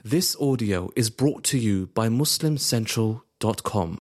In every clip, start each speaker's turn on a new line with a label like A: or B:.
A: This audio is brought to you by MuslimCentral.com.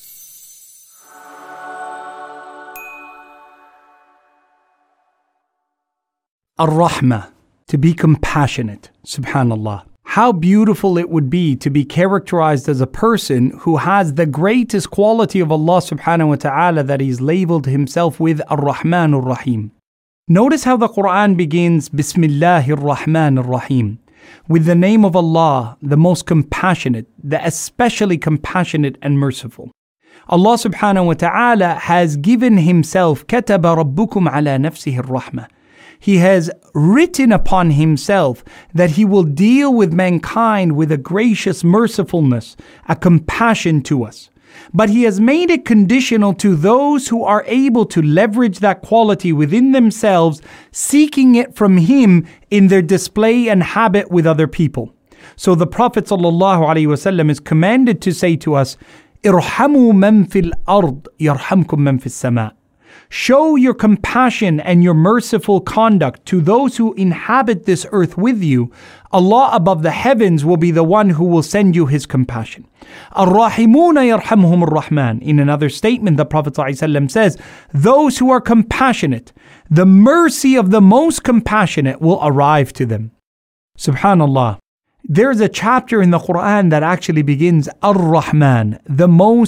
B: Ar-Rahmah, to be compassionate, subhanallah. How beautiful it would be to be characterized as a person who has the greatest quality of Allah subhanahu wa ta'ala that He's labeled Himself with, Ar-Rahman Ar-Rahim. Notice how the Quran begins, Bismillahir Rahmanir Rahim, with the name of Allah, the most compassionate, the especially compassionate and merciful. Allah subhanahu wa ta'ala has given Himself, كَتَبَ رَبُّكُمْ عَلَى نَفْسِهِ الرَّحْمَةِ. He has written upon Himself that He will deal with mankind with a gracious mercifulness, a compassion to us. But He has made it conditional to those who are able to leverage that quality within themselves, seeking it from Him in their display and habit with other people. So the Prophet ﷺ is commanded to say to us, "Irhamu man fil ard, yarhamkum man fis sama." Show your compassion and your merciful conduct to those who inhabit this earth with you. Allah above the heavens will be the one who will send you His compassion. Ar-Rahimuna yarhamhum ar-Rahman. In another statement, the Prophet ﷺ says, those who are compassionate, the mercy of the most compassionate will arrive to them. Subhanallah. There's a chapter in the Quran that actually begins Ar-Rahman, the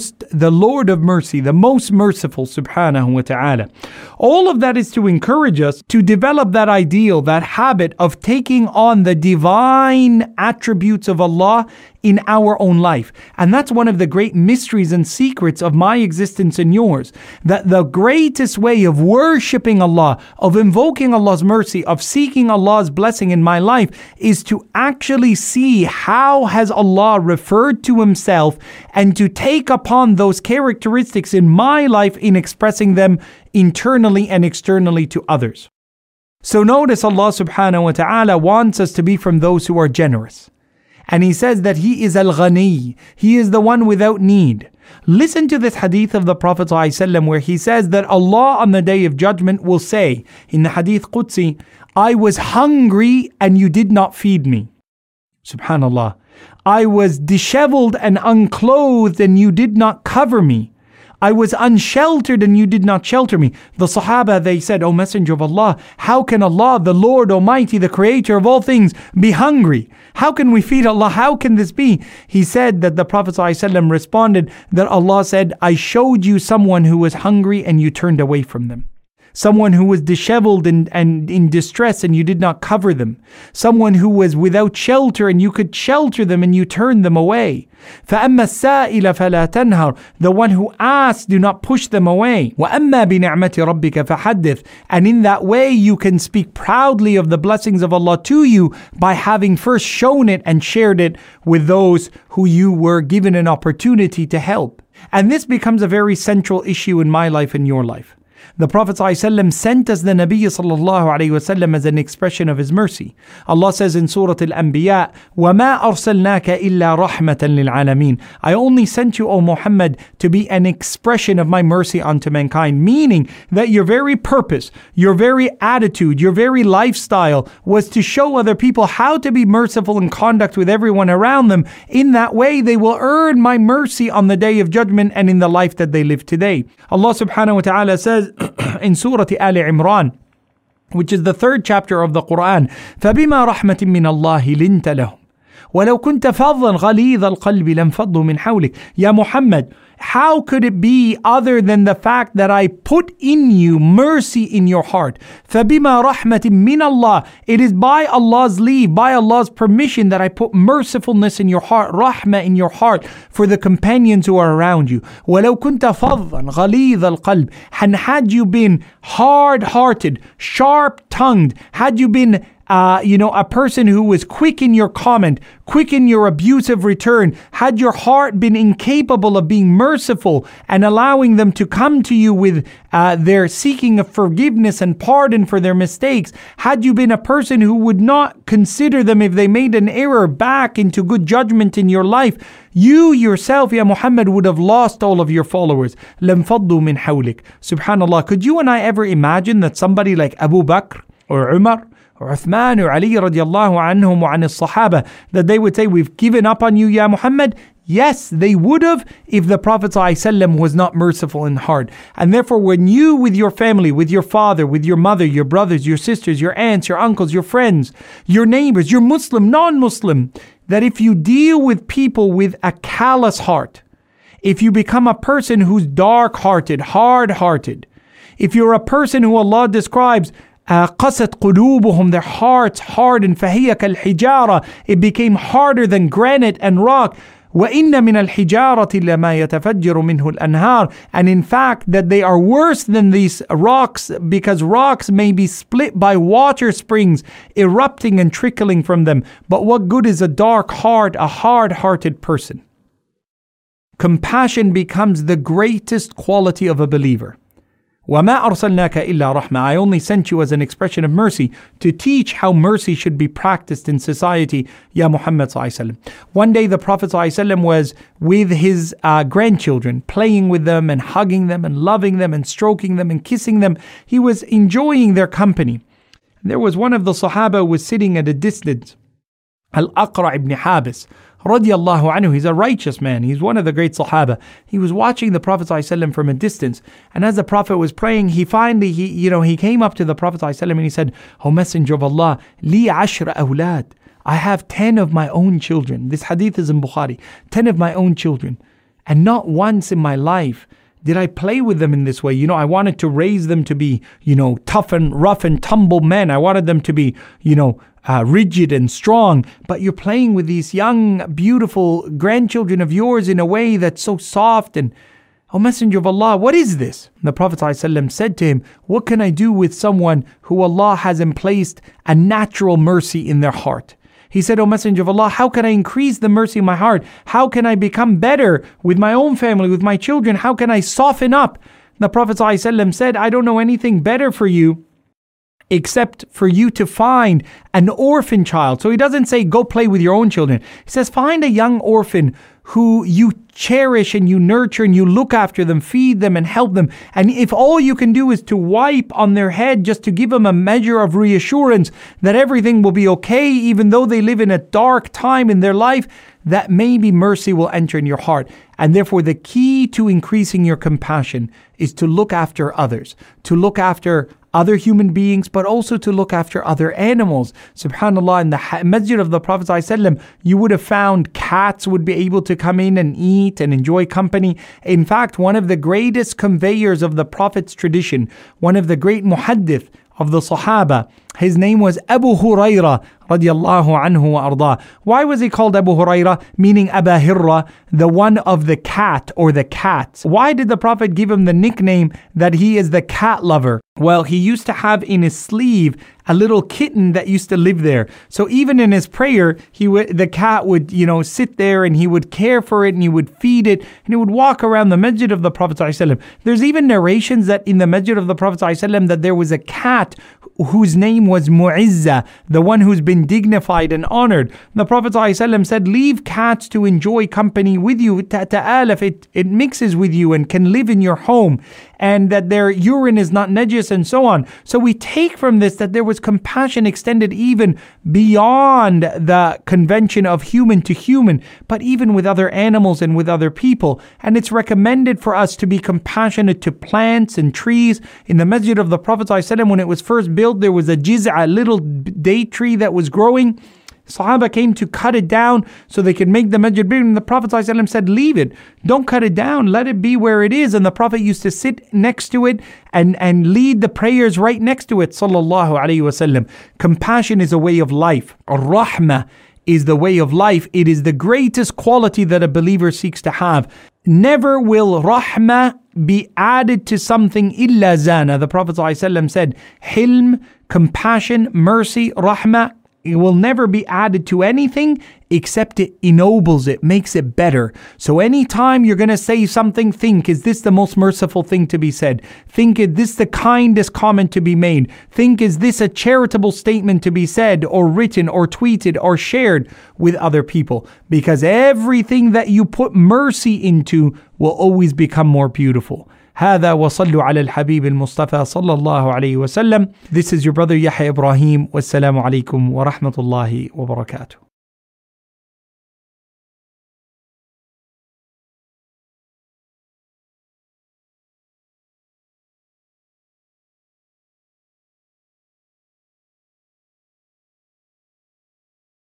B: Lord of mercy, the most merciful, subhanahu wa ta'ala. All of that is to encourage us to develop that ideal, that habit of taking on the divine attributes of Allah in our own life. And that's one of the great mysteries and secrets of my existence and yours. That the greatest way of worshipping Allah, of invoking Allah's mercy, of seeking Allah's blessing in my life is to actually see how has Allah referred to Himself and to take upon those characteristics in my life in expressing them internally and externally to others. So notice Allah subhanahu wa ta'ala wants us to be from those who are generous. And He says that He is Al-Ghani. He is the one without need. Listen to this hadith of the Prophet ﷺ where he says that Allah on the Day of Judgment will say, in the hadith Qudsi, I was hungry and you did not feed me. Subhanallah. I was disheveled and unclothed and you did not cover me. I was unsheltered and you did not shelter me. The Sahaba, they said, O Messenger of Allah, how can Allah, the Lord Almighty, the Creator of all things, be hungry? How can we feed Allah? How can this be? He said that the Prophet ﷺ responded that Allah said, I showed you someone who was hungry and you turned away from them. Someone who was disheveled and in distress and you did not cover them. Someone who was without shelter and you could shelter them and you turned them away. فَأَمَّا السَّائِلَ فَلَا تَنْهَرْ. The one who asks, do not push them away. وَأَمَّا بِنِعْمَةِ رَبِّكَ فَحَدِّثْ. And in that way you can speak proudly of the blessings of Allah to you by having first shown it and shared it with those who you were given an opportunity to help. And this becomes a very central issue in my life and your life. The Prophet ﷺ sent us the Nabi sallallahu alayhi wasallam as an expression of His mercy. Allah says in Surah Al-Anbiya, وَمَا أَرْسَلْنَاكَ إِلَّا رَحْمَةً لِلْعَالَمِينَ. I only sent you, O Muhammad, to be an expression of my mercy unto mankind. Meaning that your very purpose, your very attitude, your very lifestyle was to show other people how to be merciful in conduct with everyone around them. In that way, they will earn my mercy on the Day of Judgment and in the life that they live today. Allah subhanahu wa ta'ala says, in Surah Ali Imran, which is the 3rd chapter of the Quran, فَبِمَا رَحْمَةٍ مِّنَ اللَّهِ لِنْتَ لَهُمْ وَلَوْ كُنْتَ فَظًّا غَلِيظَ الْقَلْبِ لَانفَضُّوا مِنْ حَوْلِكَ. Ya Muhammad, how could it be other than the fact that I put in you mercy in your heart? فَبِمَا رَحْمَةٍ مِّنَ اللَّهِ. It is by Allah's leave, by Allah's permission that I put mercifulness in your heart, rahmah in your heart for the companions who are around you. وَلَوْ كُنْتَ فَظًّا غَلِيظَ الْقَلْبِ. And had you been hard-hearted, sharp-tongued, had you been a person who was quick in your comment, quick in your abusive return, had your heart been incapable of being merciful and allowing them to come to you with their seeking of forgiveness and pardon for their mistakes, had you been a person who would not consider them if they made an error back into good judgment in your life, you yourself, Ya Muhammad, would have lost all of your followers. لَانْفَضُّوا مِنْ حَوْلِكَ. Subhanallah, could you and I ever imagine that somebody like Abu Bakr or Umar Uthman or Ali radiallahu anhum wa anis sahaba, that they would say, we've given up on you, Ya Muhammad? Yes, they would have if the Prophet ﷺ was not merciful in heart. And therefore, when you, with your family, with your father, with your mother, your brothers, your sisters, your aunts, your uncles, your friends, your neighbors, your Muslim, non-Muslim, that if you deal with people with a callous heart, if you become a person who's dark-hearted, hard-hearted, if you're a person who Allah describes قَسَتْ قُلُوبُهُمْ, their hearts hardened, فَهِيَ كَالْحِجَارَةِ, it became harder than granite and rock, وَإِنَّ مِنَ الْحِجَارَةِ لَمَا يَتَفَجِّرُ مِنْهُ الْأَنْهَارِ, and in fact that they are worse than these rocks, because rocks may be split by water springs erupting and trickling from them. But what good is a dark heart, a hard-hearted person? Compassion becomes the greatest quality of a believer. وَمَا أَرْسَلْنَاكَ إِلَّا رَحْمَةً, I only sent you as an expression of mercy to teach how mercy should be practiced in society, Ya Muhammad sallallahu alaihi wasallam. One day the Prophet sallallahu alaihi wasallam was with his grandchildren, playing with them and hugging them and loving them and stroking them and kissing them. He was enjoying their company. There was one of the Sahaba who was sitting at a distance, Al-Aqra' ibn Habis, radiyallahu anhu. He's a righteous man. He's one of the great Sahaba. He was watching the Prophet ﷺ from a distance. And as the Prophet was praying, he came up to the Prophet ﷺ and he said, O Messenger of Allah, li 10 awlad. I have 10 of my own children. This hadith is in Bukhari. 10 of my own children. And not once in my life did I play with them in this way. I wanted to raise them to be, tough and rough and tumble men. I wanted them to be, rigid and strong, but you're playing with these young, beautiful grandchildren of yours in a way that's so soft. And, O Messenger of Allah, what is this? And the Prophet ﷺ said to him, what can I do with someone who Allah has emplaced a natural mercy in their heart? He said, O Messenger of Allah, how can I increase the mercy in my heart? How can I become better with my own family, with my children? How can I soften up? And the Prophet ﷺ said, I don't know anything better for you except for you to find an orphan child. So he doesn't say go play with your own children. He says find a young orphan who you cherish and you nurture and you look after them, feed them and help them. And if all you can do is to wipe on their head just to give them a measure of reassurance that everything will be okay, even though they live in a dark time in their life, that maybe mercy will enter in your heart. And therefore the key to increasing your compassion is to look after others, to look after other human beings, but also to look after other animals. SubhanAllah, in the masjid of the Prophet ﷺ, you would have found cats would be able to come in and eat and enjoy company. In fact, one of the greatest conveyors of the Prophet's tradition, one of the great muhaddith of the Sahaba, his name was Abu Huraira radiyallahu anhu wa arda. Why was he called Abu Huraira, meaning Aba Hirra, the one of the cat or the cats? Why did the Prophet give him the nickname that he is the cat lover? Well, he used to have in his sleeve a little kitten that used to live there. So even in his prayer, the cat would, sit there and he would care for it and he would feed it and he would walk around the masjid of the Prophet ﷺ. There's even narrations that in the masjid of the Prophet ﷺ that there was a cat whose name was Mu'izza, the one who's been dignified and honored. The Prophet ﷺ said, leave cats to enjoy company with you, ta'alaf, it mixes with you and can live in your home, and that their urine is not najis and so on. So we take from this that there was compassion extended even beyond the convention of human to human, but even with other animals and with other people. And it's recommended for us to be compassionate to plants and trees. In the masjid of the Prophet ﷺ, when it was first built, there was a jiz'a, a little date tree that was growing. Sahaba came to cut it down so they could make the masjid bigger. And the Prophet ﷺ said, leave it. Don't cut it down. Let it be where it is. And the Prophet used to sit next to it and lead the prayers right next to it. Sallallahu alayhi wasallam. Compassion is a way of life. Ar-Rahmah is the way of life. It is the greatest quality that a believer seeks to have. Never will Rahmah be added to something illa zana. The Prophet ﷺ said, Hilm, compassion, mercy, Rahmah, it will never be added to anything except it ennobles it, makes it better. So anytime you're going to say something, think, is this the most merciful thing to be said? Think, is this the kindest comment to be made? Think, is this a charitable statement to be said or written or tweeted or shared with other people? Because everything that you put mercy into will always become more beautiful. هذا وصلوا على الحبيب المصطفى صلى الله عليه وسلم. This is your brother Yahya Ibrahim. Wassalamu alaikum wa rahmatullahi wa barakatuh.